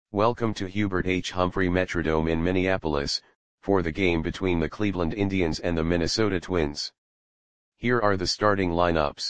Welcome to Hubert H. Humphrey Metrodome in Minneapolis, for the game between the Cleveland Indians and the Minnesota Twins. Here are the starting lineups.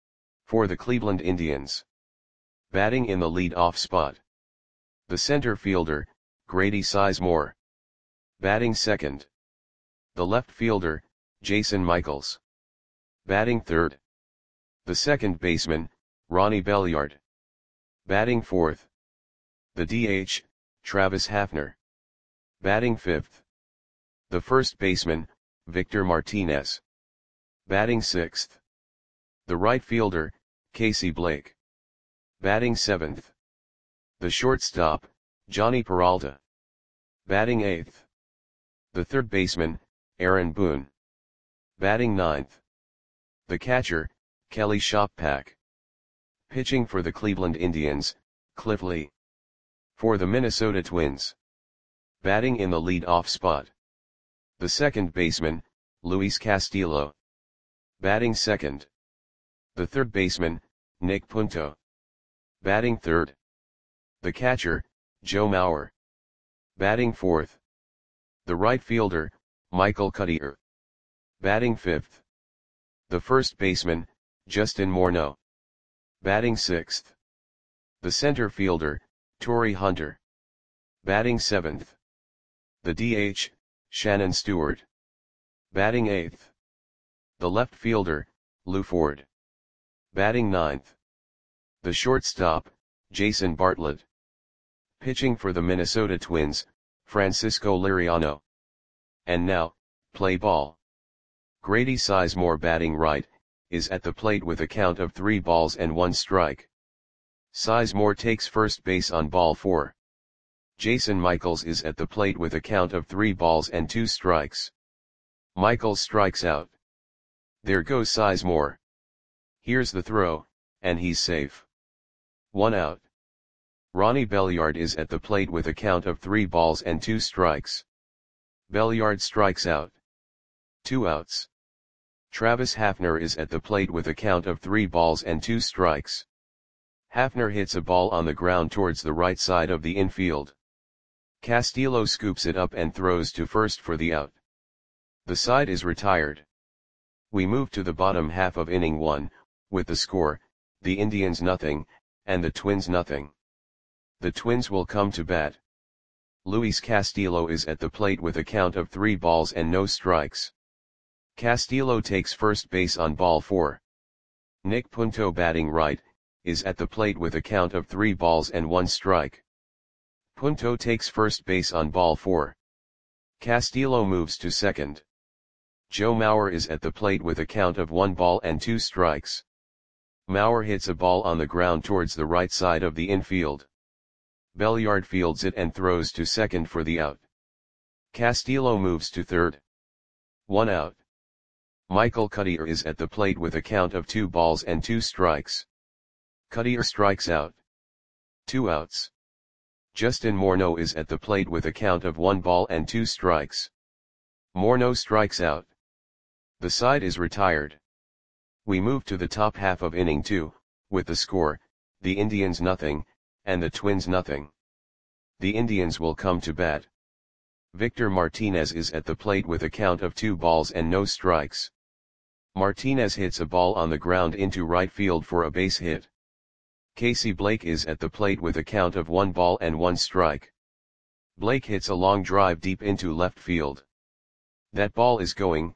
For the Cleveland Indians. Batting in the lead-off spot. The center fielder, Grady Sizemore. Batting second. The left fielder, Jason Michaels. Batting third. The second baseman, Ronnie Belliard. Batting fourth. The DH, Travis Hafner. Batting fifth. The first baseman, Victor Martinez. Batting sixth. The right fielder, Casey Blake. Batting seventh. The shortstop, Jhonny Peralta. Batting eighth. The third baseman, Aaron Boone. Batting ninth. The catcher, Kelly Shoppak. Pitching for the Cleveland Indians, Cliff Lee. For the Minnesota Twins. Batting in the lead-off spot. The second baseman, Luis Castillo. Batting second. The third baseman, Nick Punto. Batting third. The catcher, Joe Mauer. Batting fourth. The right fielder, Michael Cuddyer. Batting fifth. The first baseman, Justin Morneau. Batting sixth. The center fielder, Torii Hunter. Batting seventh. The DH, Shannon Stewart. Batting eighth. The left fielder, Lou Ford. Batting ninth. The shortstop, Jason Bartlett. Pitching for the Minnesota Twins, Francisco Liriano. And now, play ball. Grady Sizemore batting right, is at the plate with a count of 3 balls and 1 strike. Sizemore takes first base on ball 4. Jason Michaels is at the plate with a count of 3 balls and 2 strikes. Michaels strikes out. There goes Sizemore. Here's the throw, and he's safe. 1 out. Ronnie Belliard is at the plate with a count of 3 balls and 2 strikes. Belliard strikes out. 2 outs. Travis Hafner is at the plate with a count of 3 balls and 2 strikes. Hafner hits a ball on the ground towards the right side of the infield. Castillo scoops it up and throws to first for the out. The side is retired. We move to the bottom half of inning 1, with the score, the Indians nothing, and the Twins nothing. The Twins will come to bat. Luis Castillo is at the plate with a count of 3 balls and no strikes. Castillo takes first base on ball 4. Nick Punto batting right, is at the plate with a count of 3 balls and 1 strike. Punto takes first base on ball 4. Castillo moves to second. Joe Mauer is at the plate with a count of 1 ball and 2 strikes. Mauer hits a ball on the ground towards the right side of the infield. Belliard fields it and throws to second for the out. Castillo moves to third. 1 out. Michael Cuddyer is at the plate with a count of 2 balls and 2 strikes. Cuddyer strikes out. 2 outs. Justin Morneau is at the plate with a count of 1 ball and 2 strikes. Morneau strikes out. The side is retired. We move to the top half of inning 2, with the score, the Indians nothing, and the Twins nothing. The Indians will come to bat. Victor Martinez is at the plate with a count of 2 balls and no strikes. Martinez hits a ball on the ground into right field for a base hit. Casey Blake is at the plate with a count of 1 ball and 1 strike. Blake hits a long drive deep into left field. That ball is gone.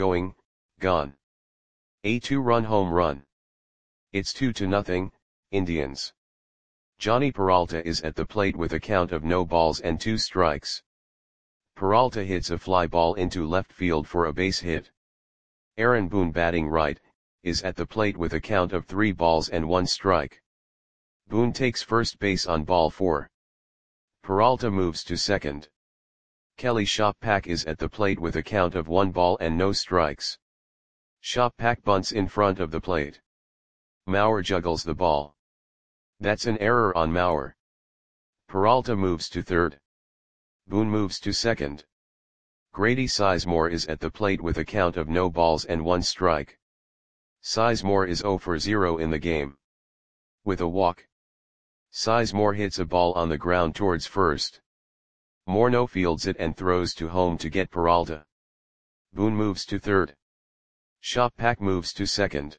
A 2-run home run. It's 2-0, Indians. Jhonny Peralta is at the plate with a count of no balls and 2 strikes. Peralta hits a fly ball into left field for a base hit. Aaron Boone batting right, is at the plate with a count of 3 balls and 1 strike. Boone takes first base on ball 4. Peralta moves to second. Kelly Shoppak is at the plate with a count of 1 ball and no strikes. Shoppak bunts in front of the plate. Mauer juggles the ball. That's an error on Mauer. Peralta moves to third. Boone moves to second. Grady Sizemore is at the plate with a count of no balls and 1 strike. Sizemore is 0 for 0 in the game. With a walk. Sizemore hits a ball on the ground towards first. Morneau fields it and throws to home to get Peralta. Boone moves to third. Shoppak moves to second.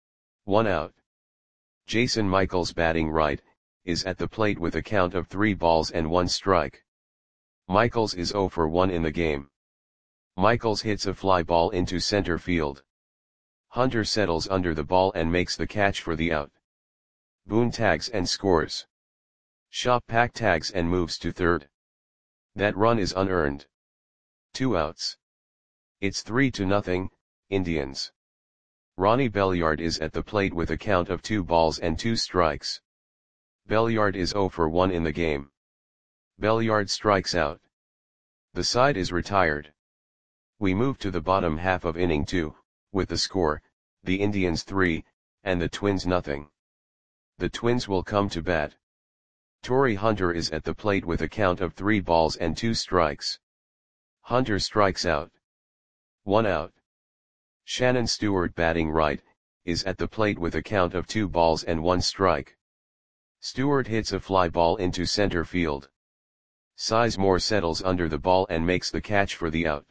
1 out. Jason Michaels, batting right, is at the plate with a count of 3 balls and 1 strike. Michaels is 0 for 1 in the game. Michaels hits a fly ball into center field. Hunter settles under the ball and makes the catch for the out. Boone tags and scores. Shoppak tags and moves to third. That run is unearned. 2 outs. It's 3-0, Indians. Ronnie Belliard is at the plate with a count of 2 balls and 2 strikes. Belliard is 0 for 1 in the game. Belliard strikes out. The side is retired. We move to the bottom half of inning 2, with the score, the Indians 3, and the Twins nothing. The Twins will come to bat. Torrey Hunter is at the plate with a count of 3 balls and 2 strikes. Hunter strikes out. 1 out. Shannon Stewart, batting right, is at the plate with a count of 2 balls and 1 strike. Stewart hits a fly ball into center field. Sizemore settles under the ball and makes the catch for the out.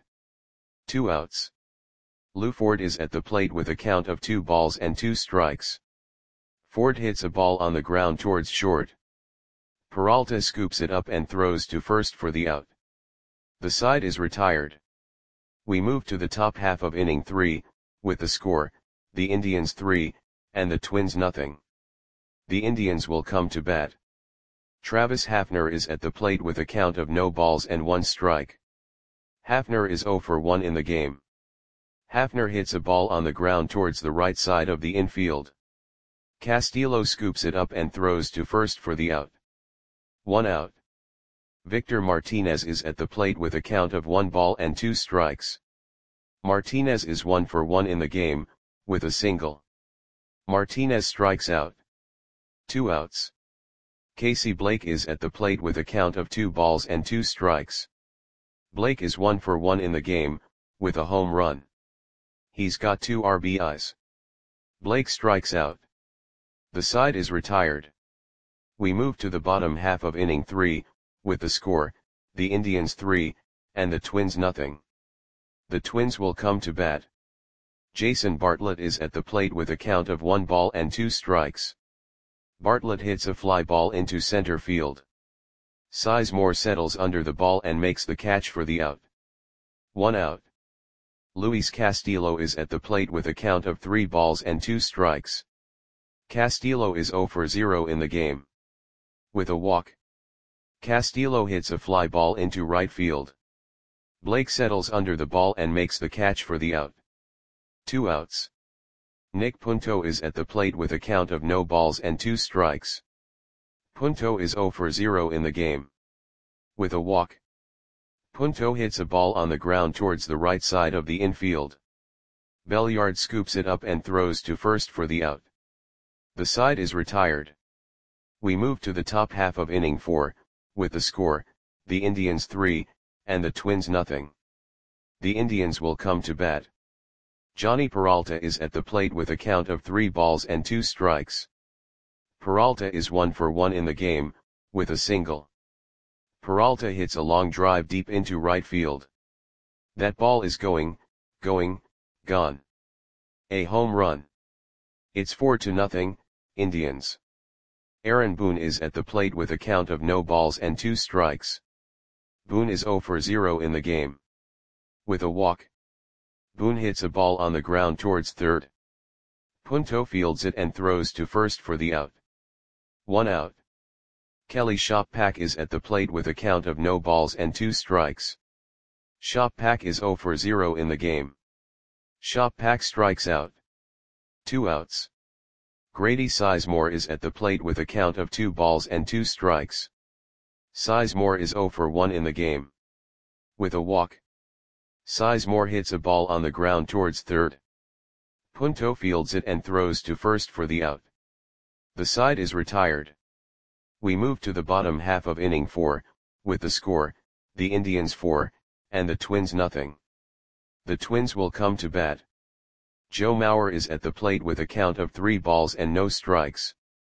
2 outs. Lou Ford is at the plate with a count of 2 balls and 2 strikes. Ford hits a ball on the ground towards short. Peralta scoops it up and throws to first for the out. The side is retired. We move to the top half of inning 3, with the score, the Indians 3, and the Twins nothing. The Indians will come to bat. Travis Hafner is at the plate with a count of no balls and 1 strike. Hafner is 0 for 1 in the game. Hafner hits a ball on the ground towards the right side of the infield. Castillo scoops it up and throws to first for the out. 1 out. Victor Martinez is at the plate with a count of 1 ball and 2 strikes. Martinez is 1 for 1 in the game, with a single. Martinez strikes out. 2 outs. Casey Blake is at the plate with a count of 2 balls and 2 strikes. Blake is 1 for 1 in the game, with a home run. He's got 2 RBIs. Blake strikes out. The side is retired. We move to the bottom half of inning 3, with the score, the Indians 3, and the Twins nothing. The Twins will come to bat. Jason Bartlett is at the plate with a count of 1 ball and 2 strikes. Bartlett hits a fly ball into center field. Sizemore settles under the ball and makes the catch for the out. 1 out. Luis Castillo is at the plate with a count of 3 balls and 2 strikes. Castillo is 0 for 0 in the game. With a walk. Castillo hits a fly ball into right field. Blake settles under the ball and makes the catch for the out. 2 outs. Nick Punto is at the plate with a count of no balls and 2 strikes. Punto is 0 for 0 in the game. With a walk. Punto hits a ball on the ground towards the right side of the infield. Belliard scoops it up and throws to first for the out. The side is retired. We move to the top half of inning 4, with the score, the Indians 3, and the Twins nothing. The Indians will come to bat. Johnny Peralta is at the plate with a count of 3 balls and 2 strikes. Peralta is 1 for 1 in the game, with a single. Peralta hits a long drive deep into right field. That ball is gone. A home run. It's 4-0, Indians. Aaron Boone is at the plate with a count of no balls and 2 strikes. Boone is 0 for 0 in the game. With a walk. Boone hits a ball on the ground towards third. Punto fields it and throws to first for the out. 1 out. Kelly Shoppak is at the plate with a count of no balls and 2 strikes. Shoppak is 0 for 0 in the game. Shoppak strikes out. 2 outs. Grady Sizemore is at the plate with a count of 2 balls and 2 strikes. Sizemore is 0 for 1 in the game. With a walk. Sizemore hits a ball on the ground towards third. Punto fields it and throws to first for the out. The side is retired. We move to the bottom half of inning 4, with the score, the Indians 4, and the Twins nothing. The Twins will come to bat. Joe Mauer is at the plate with a count of 3 balls and no strikes.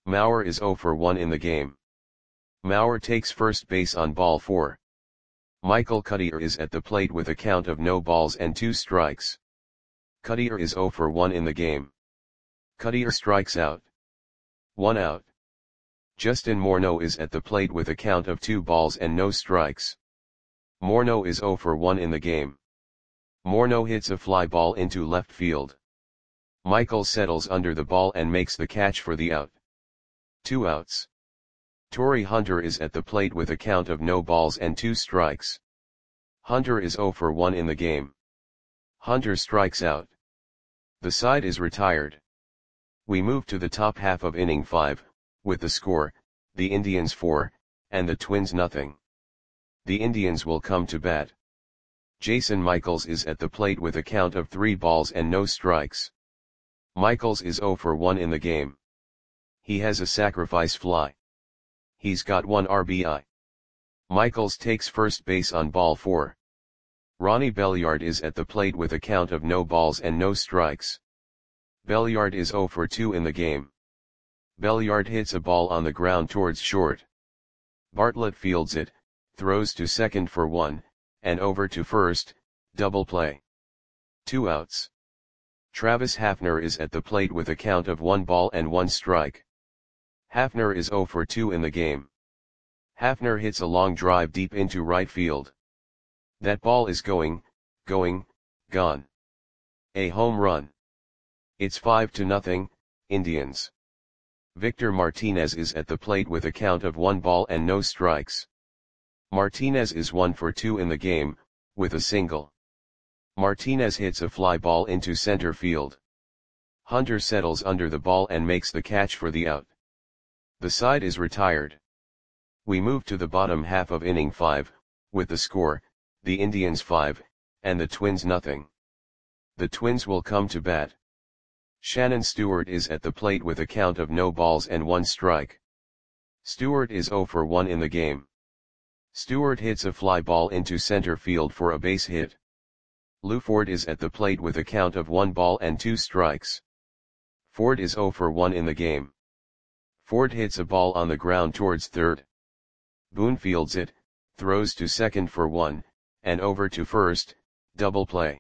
Maurer is 0 for 1 in the game. Maurer takes first base on ball 4. Michael Cuddyer is at the plate with a count of no balls and 2 strikes. Cuddyer is 0 for 1 in the game. Cuddyer strikes out. 1 out. Justin Morneau is at the plate with a count of 2 balls and no strikes. Morneau is 0 for 1 in the game. Morneau hits a fly ball into left field. Michael settles under the ball and makes the catch for the out. 2 outs. Torii Hunter is at the plate with a count of no balls and 2 strikes. Hunter is 0 for 1 in the game. Hunter strikes out. The side is retired. We move to the top half of inning 5, with the score, the Indians 4, and the Twins nothing. The Indians will come to bat. Jason Michaels is at the plate with a count of 3 balls and no strikes. Michaels is 0 for 1 in the game. He has a sacrifice fly. He's got 1 RBI. Michaels takes first base on ball 4. Ronnie Belliard is at the plate with a count of no balls and no strikes. Belliard is 0 for 2 in the game. Belliard hits a ball on the ground towards short. Bartlett fields it, throws to second for 1, and over to first, double play. 2 outs. Travis Hafner is at the plate with a count of 1 ball and 1 strike. Hafner is 0 for 2 in the game. Hafner hits a long drive deep into right field. That ball is gone. A home run. It's 5-0, Indians. Victor Martinez is at the plate with a count of 1 ball and no strikes. Martinez is 1 for 2 in the game, with a single. Martinez hits a fly ball into center field. Hunter settles under the ball and makes the catch for the out. The side is retired. We move to the bottom half of inning 5, with the score, the Indians 5, and the Twins nothing. The Twins will come to bat. Shannon Stewart is at the plate with a count of no balls and 1 strike. Stewart is 0 for 1 in the game. Stewart hits a fly ball into center field for a base hit. Lou Ford is at the plate with a count of 1 ball and 2 strikes. Ford is 0 for 1 in the game. Ford hits a ball on the ground towards third. Boone fields it, throws to second for 1, and over to first, double play.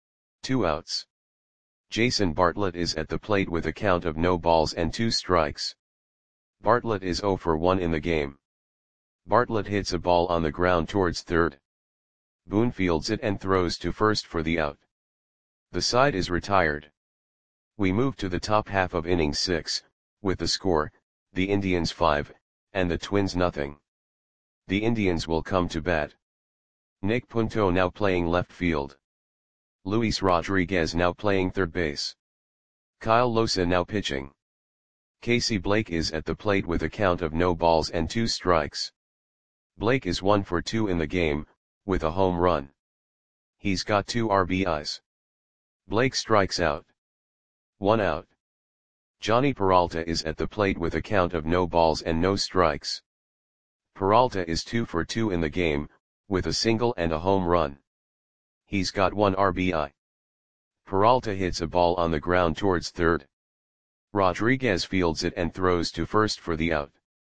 2 outs. Jason Bartlett is at the plate with a count of no balls and 2 strikes. Bartlett is 0 for 1 in the game. Bartlett hits a ball on the ground towards third. Boone fields it and throws to first for the out. The side is retired. We move to the top half of inning 6, with the score, the Indians 5, and the Twins nothing. The Indians will come to bat. Nick Punto now playing left field. Luis Rodriguez now playing third base. Kyle Losa now pitching. Casey Blake is at the plate with a count of no balls and 2 strikes. Blake is 1 for 2 in the game, with a home run. He's got 2 RBIs. Blake strikes out. 1 out. Johnny Peralta is at the plate with a count of no balls and no strikes. Peralta is 2 for 2 in the game, with a single and a home run. He's got 1 RBI. Peralta hits a ball on the ground towards third. Rodriguez fields it and throws to first for the out.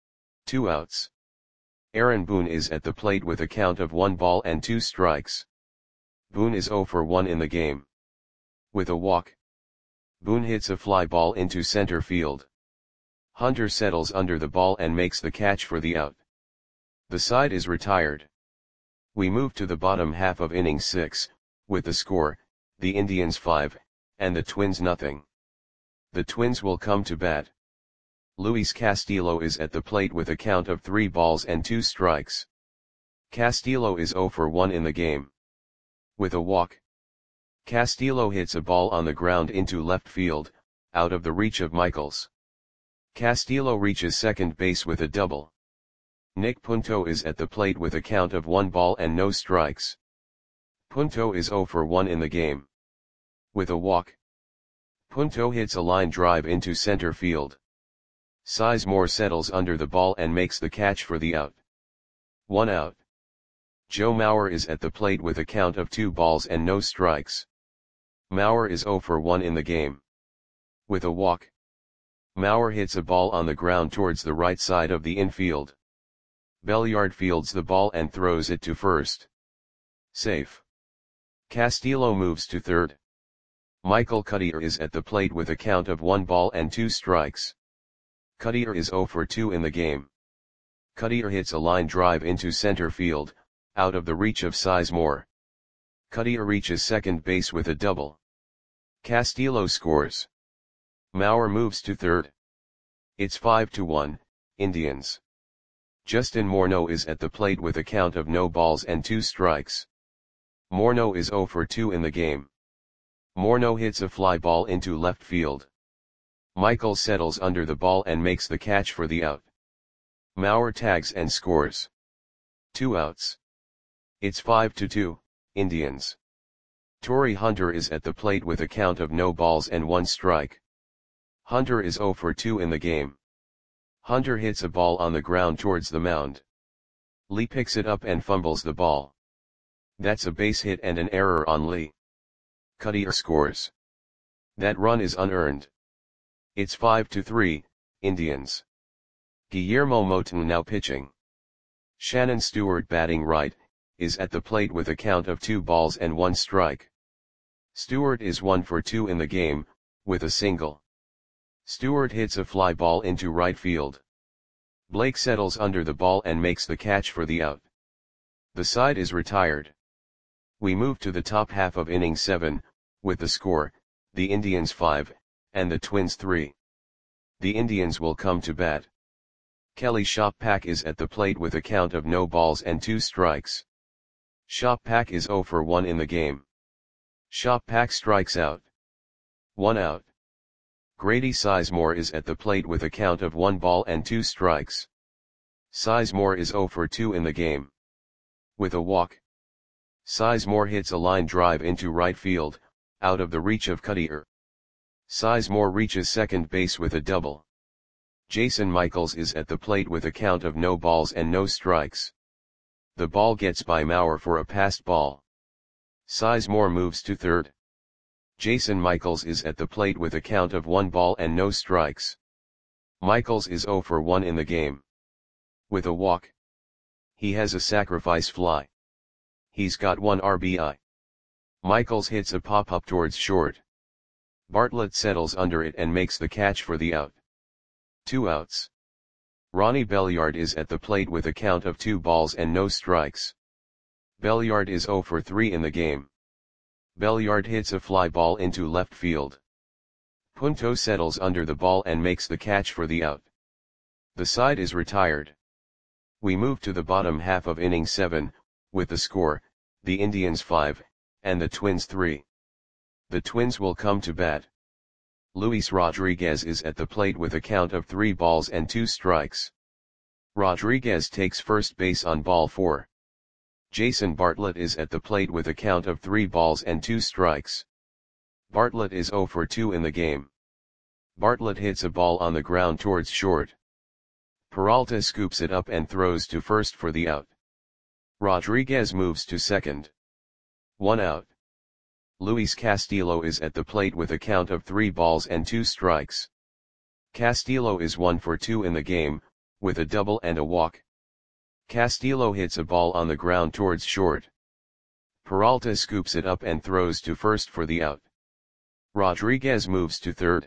2 outs. Aaron Boone is at the plate with a count of 1 ball and 2 strikes. Boone is 0 for 1 in the game. With a walk. Boone hits a fly ball into center field. Hunter settles under the ball and makes the catch for the out. The side is retired. We move to the bottom half of inning 6, with the score, the Indians 5, and the Twins nothing. The Twins will come to bat. Luis Castillo is at the plate with a count of 3 balls and 2 strikes. Castillo is 0 for 1 in the game. With a walk. Castillo hits a ball on the ground into left field, out of the reach of Michaels. Castillo reaches second base with a double. Nick Punto is at the plate with a count of 1 ball and no strikes. Punto is 0 for 1 in the game. With a walk. Punto hits a line drive into center field. Sizemore settles under the ball and makes the catch for the out. 1 out. Joe Mauer is at the plate with a count of 2 balls and no strikes. Mauer is 0 for 1 in the game. With a walk. Maurer hits a ball on the ground towards the right side of the infield. Belliard fields the ball and throws it to first. Safe. Castillo moves to third. Michael Cuddyer is at the plate with a count of 1 ball and 2 strikes. Cuddyer is 0 for 2 in the game. Cuddyer hits a line drive into center field, out of the reach of Sizemore. Cuddyer reaches second base with a double. Castillo scores. Maurer moves to third. It's 5-1, Indians. Justin Morneau is at the plate with a count of no balls and 2 strikes. Morneau is 0 for 2 in the game. Morneau hits a fly ball into left field. Michael settles under the ball and makes the catch for the out. Maurer tags and scores. 2 outs. It's 5-2, Indians. Torrey Hunter is at the plate with a count of no balls and 1 strike. Hunter is 0 for 2 in the game. Hunter hits a ball on the ground towards the mound. Lee picks it up and fumbles the ball. That's a base hit and an error on Lee. Cuddyer scores. That run is unearned. It's 5-3, Indians. Guillermo Moton now pitching. Shannon Stewart batting right, is at the plate with a count of 2 balls and 1 strike. Stewart is 1 for 2 in the game, with a single. Stewart hits a fly ball into right field. Blake settles under the ball and makes the catch for the out. The side is retired. We move to the top half of inning 7, with the score, the Indians 5, and the Twins 3. The Indians will come to bat. Kelly Shoppack is at the plate with a count of no balls and 2 strikes. Shoppack is 0 for 1 in the game. Shoppack strikes out. 1 out. Grady Sizemore is at the plate with a count of 1 ball and 2 strikes. Sizemore is 0 for 2 in the game. With a walk. Sizemore hits a line drive into right field, out of the reach of Cuddyer. Sizemore reaches second base with a double. Jason Michaels is at the plate with a count of no balls and no strikes. The ball gets by Maurer for a passed ball. Sizemore moves to third. Jason Michaels is at the plate with a count of 1 ball and no strikes. Michaels is 0 for 1 in the game. With a walk. He has a sacrifice fly. He's got 1 RBI. Michaels hits a pop-up towards short. Bartlett settles under it and makes the catch for the out. 2 outs. Ronnie Belliard is at the plate with a count of 2 balls and no strikes. Belliard is 0 for 3 in the game. Belliard hits a fly ball into left field. Punto settles under the ball and makes the catch for the out. The side is retired. We move to the bottom half of inning 7, with the score, the Indians 5, and the Twins 3. The Twins will come to bat. Luis Rodriguez is at the plate with a count of 3 balls and 2 strikes. Rodriguez takes first base on ball 4. Jason Bartlett is at the plate with a count of 3 balls and 2 strikes. Bartlett is 0 for 2 in the game. Bartlett hits a ball on the ground towards short. Peralta scoops it up and throws to first for the out. Rodriguez moves to second. 1 out. Luis Castillo is at the plate with a count of 3 balls and 2 strikes. Castillo is 1 for 2 in the game, with a double and a walk. Castillo hits a ball on the ground towards short. Peralta scoops it up and throws to first for the out. Rodriguez moves to third.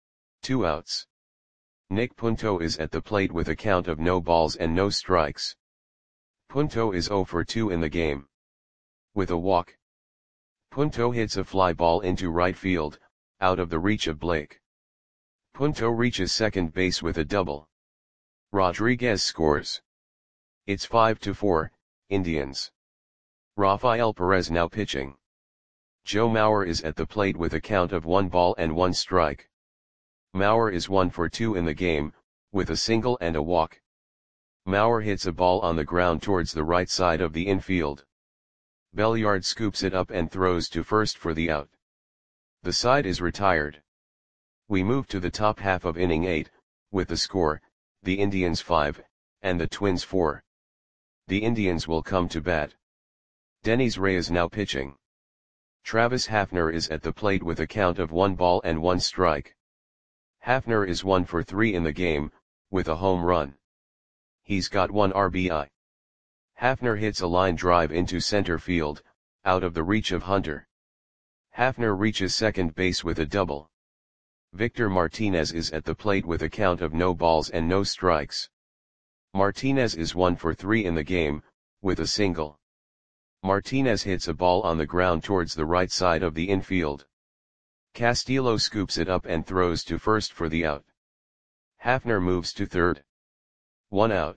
2 outs. Nick Punto is at the plate with a count of no balls and no strikes. Punto is 0 for 2 in the game. With a walk. Punto hits a fly ball into right field, out of the reach of Blake. Punto reaches second base with a double. Rodriguez scores. It's 5-4, Indians. Rafael Perez now pitching. Joe Mauer is at the plate with a count of 1 ball and 1 strike. Mauer is 1 for 2 in the game, with a single and a walk. Mauer hits a ball on the ground towards the right side of the infield. Belliard scoops it up and throws to first for the out. The side is retired. We move to the top half of inning 8, with the score, the Indians 5, and the Twins 4. The Indians will come to bat. Denys Reyes now pitching. Travis Hafner is at the plate with a count of 1 ball and 1 strike. Hafner is 1 for 3 in the game, with a home run. He's got 1 RBI. Hafner hits a line drive into center field, out of the reach of Hunter. Hafner reaches second base with a double. Victor Martinez is at the plate with a count of no balls and no strikes. Martinez is 1 for 3 in the game, with a single. Martinez hits a ball on the ground towards the right side of the infield. Castillo scoops it up and throws to first for the out. Hafner moves to third. 1 out.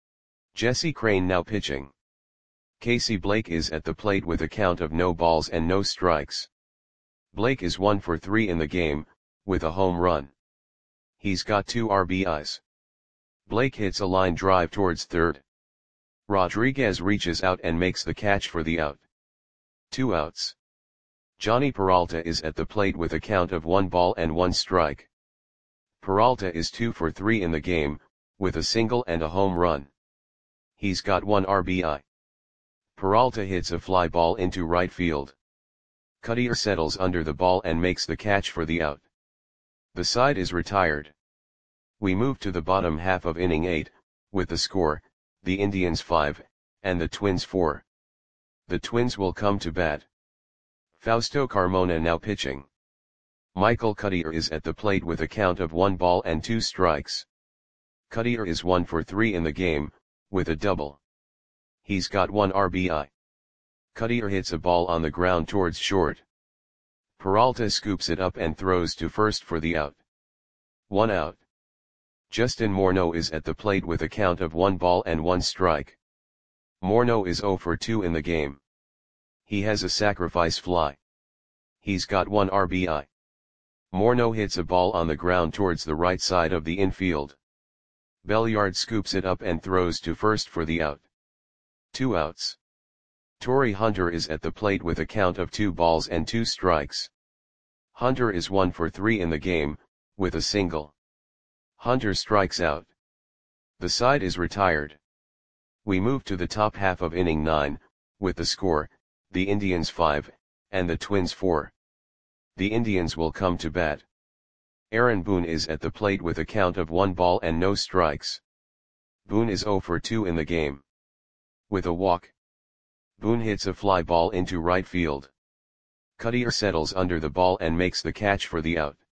Jesse Crain now pitching. Casey Blake is at the plate with a count of no balls and no strikes. Blake is 1 for 3 in the game, with a home run. He's got 2 RBIs. Blake hits a line drive towards third. Rodriguez reaches out and makes the catch for the out. 2 outs. Johnny Peralta is at the plate with a count of 1 ball and 1 strike. Peralta is 2 for 3 in the game, with a single and a home run. He's got 1 RBI. Peralta hits a fly ball into right field. Cutter settles under the ball and makes the catch for the out. The side is retired. We move to the bottom half of inning 8, with the score, the Indians 5, and the Twins 4. The Twins will come to bat. Fausto Carmona now pitching. Michael Cutter is at the plate with a count of 1 ball and 2 strikes. Cutter is 1 for 3 in the game, with a double. He's got 1 RBI. Cutter hits a ball on the ground towards short. Peralta scoops it up and throws to first for the out. 1 out. Justin Morneau is at the plate with a count of 1 ball and 1 strike. Morneau is 0 for 2 in the game. He has a sacrifice fly. He's got 1 RBI. Morneau hits a ball on the ground towards the right side of the infield. Belliard scoops it up and throws to first for the out. 2 outs. Torii Hunter is at the plate with a count of 2 balls and 2 strikes. Hunter is 1 for 3 in the game, with a single. Hunter strikes out. The side is retired. We move to the top half of inning 9, with the score, the Indians 5, and the Twins 4. The Indians will come to bat. Aaron Boone is at the plate with a count of 1 ball and no strikes. Boone is 0 for 2 in the game. With a walk. Boone hits a fly ball into right field. Cutter settles under the ball and makes the catch for the out.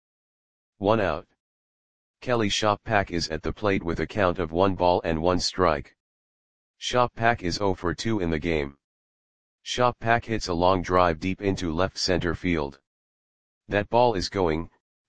1 out. Kelly Shoppak is at the plate with a count of 1 ball and 1 strike. Shoppak is 0 for 2 in the game. Shoppak hits a long drive deep into left center field. That ball is gone.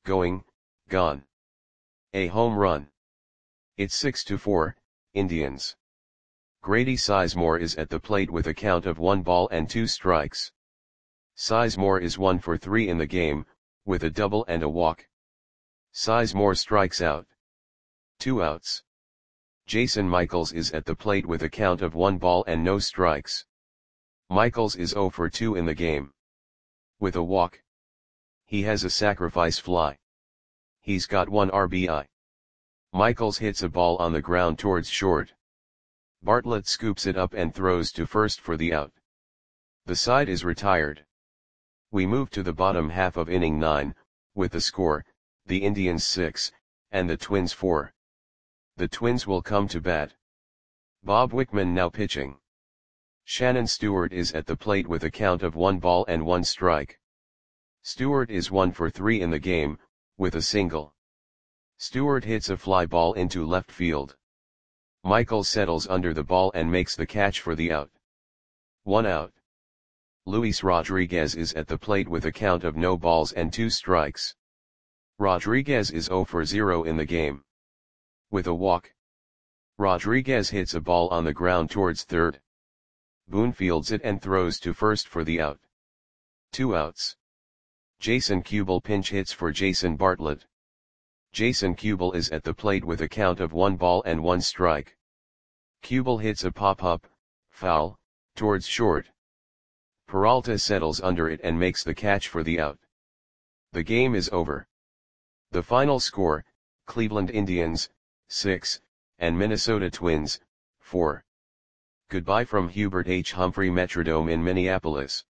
A home run. It's 6-4, Indians. Grady Sizemore is at the plate with a count of 1 ball and 2 strikes. Sizemore is 1 for 3 in the game, with a double and a walk. Sizemore strikes out. 2 outs. Jason Michaels is at the plate with a count of 1 ball and no strikes. Michaels is 0 for 2 in the game. With a walk. He has a sacrifice fly. He's got 1 RBI. Michaels hits a ball on the ground towards short. Bartlett scoops it up and throws to first for the out. The side is retired. We move to the bottom half of inning 9, with the score, the Indians 6, and the Twins 4. The Twins will come to bat. Bob Wickman now pitching. Shannon Stewart is at the plate with a count of 1 ball and 1 strike. Stewart is 1 for 3 in the game, with a single. Stewart hits a fly ball into left field. Michael settles under the ball and makes the catch for the out. 1 out. Luis Rodriguez is at the plate with a count of no balls and 2 strikes. Rodriguez is 0 for 0 in the game. With a walk. Rodriguez hits a ball on the ground towards third. Boone fields it and throws to first for the out. 2 outs. Jason Kubel pinch hits for Jason Bartlett. Jason Kubel is at the plate with a count of 1 ball and 1 strike. Kubel hits a pop-up, foul, towards short. Peralta settles under it and makes the catch for the out. The game is over. The final score, Cleveland Indians, 6, and Minnesota Twins, 4. Goodbye from Hubert H. Humphrey Metrodome in Minneapolis.